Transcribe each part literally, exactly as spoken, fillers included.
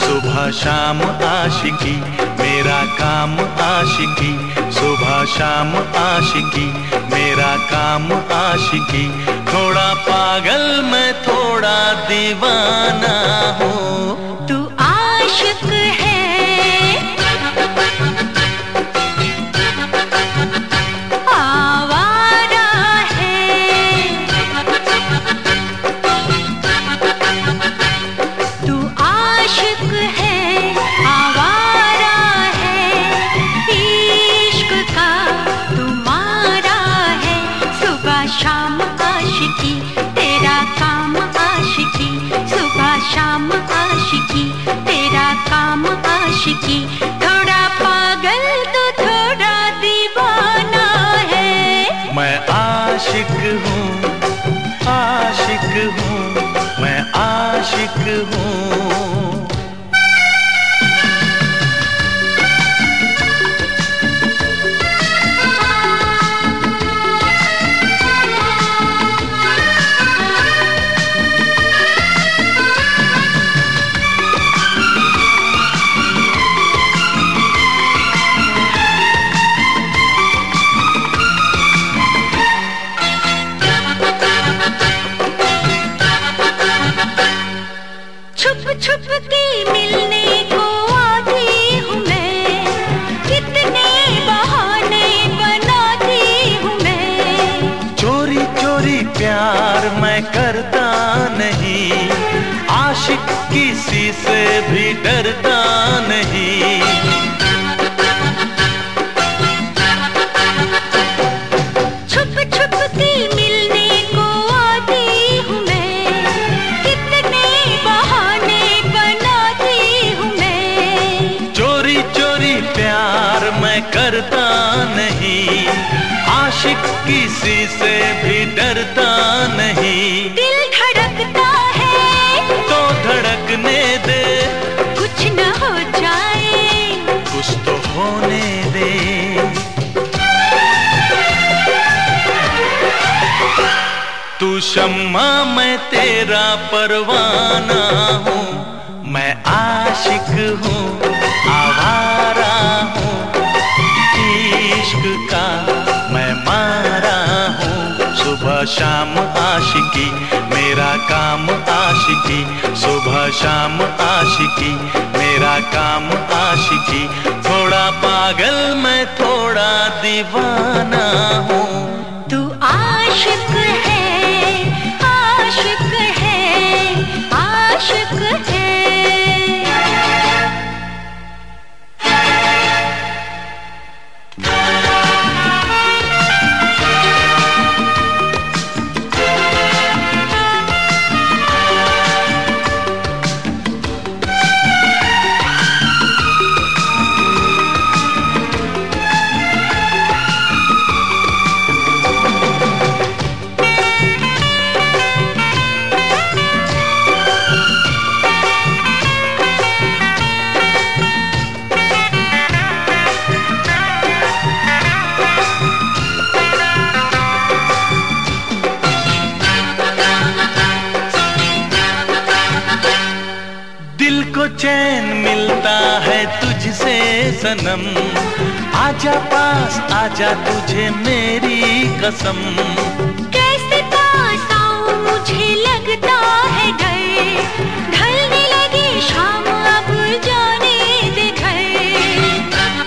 सुबह शाम आशिकी मेरा काम आशिकी, सुबह शाम आशिकी मेरा काम आशिकी। थोड़ा पागल मैं थोड़ा दीवाना हूँ। तू आशिक है, आवारा है। तू आशिक है, आवारा है। इश्क का तुम्हारा है। सुबह शाम आशिकी तेरा काम आशिकी, सुबह शाम आशिकी तेरा काम आशिकी। थोड़ा पागल तो थोड़ा दीवाना है। मैं आशिक हूँ, आशिक हूँ, मैं आशिक हूँ। छुप छुप के मिलने को आती हूँ मैं, कितने बहाने बनाती हूँ मैं। चोरी चोरी प्यार मैं करता नहीं, आशिक किसी से भी डरता नहीं। छुप छुप के मिलने को आती हूँ मैं, कितने बहाने बनाती हूँ मैं। चोरी चोरी प्यार मैं करता नहीं, आशिक किसी से भी डरता नहीं। दिल धड़कता है तो धड़कने दे, कुछ न हो जाए, कुछ तो होने दे। तू शम्मा मैं तेरा परवाना हूँ। मैं आशिक हूँ, आवारा हूँ। इश्क का मैं मारा हूँ। सुबह शाम आशिकी मेरा काम आशिकी, सुबह शाम आशिकी मेरा काम आशिकी। थोड़ा पागल मैं थोड़ा दीवाना हूँ। तू आशिक है, आशिक है, आशिक है। दिल को चैन मिलता है तुझसे सनम, आजा पास आजा तुझे मेरी कसम। कैसे पास आऊं मुझे लगता है डर, ढलने लगी शाम अब जाने दे घर।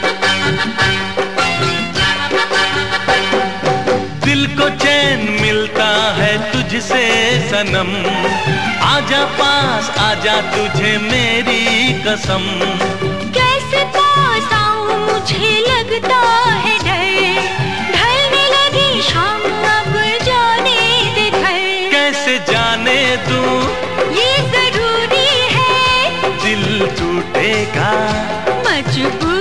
दिल को चैन मिलता है तुझसे सनम, आजा पास आजा तुझे मेरी कसम। कैसे पास आऊं मुझे लगता है डर, ढलने लगी शाम अब जाने दे घर। कैसे जाने दूं ये जरूरी है, दिल टूटेगा मजबूर